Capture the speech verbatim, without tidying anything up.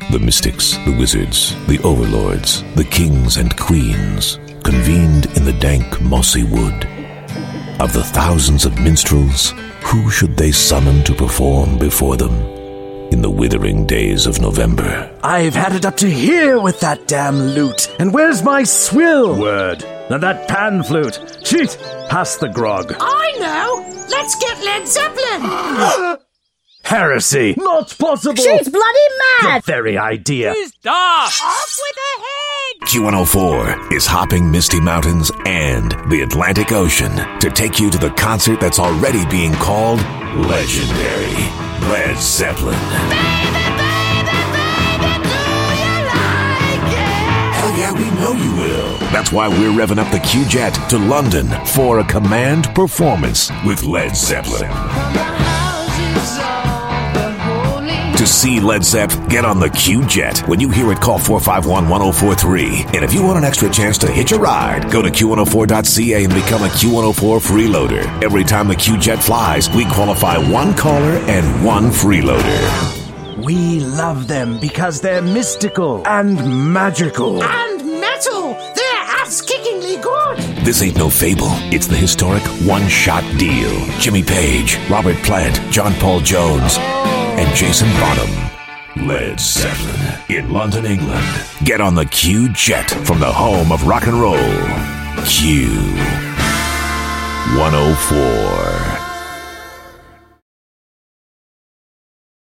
The mystics, the wizards, the overlords, the kings and queens convened in the dank, mossy wood. Of the thousands of minstrels, who should they summon to perform before them in the withering days of November? I've had it up to here with that damn lute. And where's my swill? Word. And that pan flute. Cheat, pass the grog. I know. Let's get Led Zeppelin. Heresy. Not possible. She's bloody mad. The very idea. Who's daft? Off with her head. Q one oh four is hopping Misty Mountains and the Atlantic Ocean to take you to the concert that's already being called legendary. Led Zeppelin. Baby, baby, baby, do you like it? Hell yeah, we know you will. That's why we're revving up the Q-Jet to London for a command performance with Led Zeppelin. To see Led Zepp, get on the Q-Jet. When you hear it, call four five one, one oh four three. And if you want an extra chance to hitch a ride, go to Q one oh four dot C A and become a Q one oh four freeloader. Every time the Q-Jet flies, we qualify one caller and one freeloader. We love them because they're mystical and magical. And metal. They're ass-kickingly good. This ain't no fable. It's the historic one-shot deal. Jimmy Page, Robert Plant, John Paul Jones, and Jason Bonham. Led Zeppelin in London, England. Get on the Q-Jet from the home of rock and roll. Q one oh four.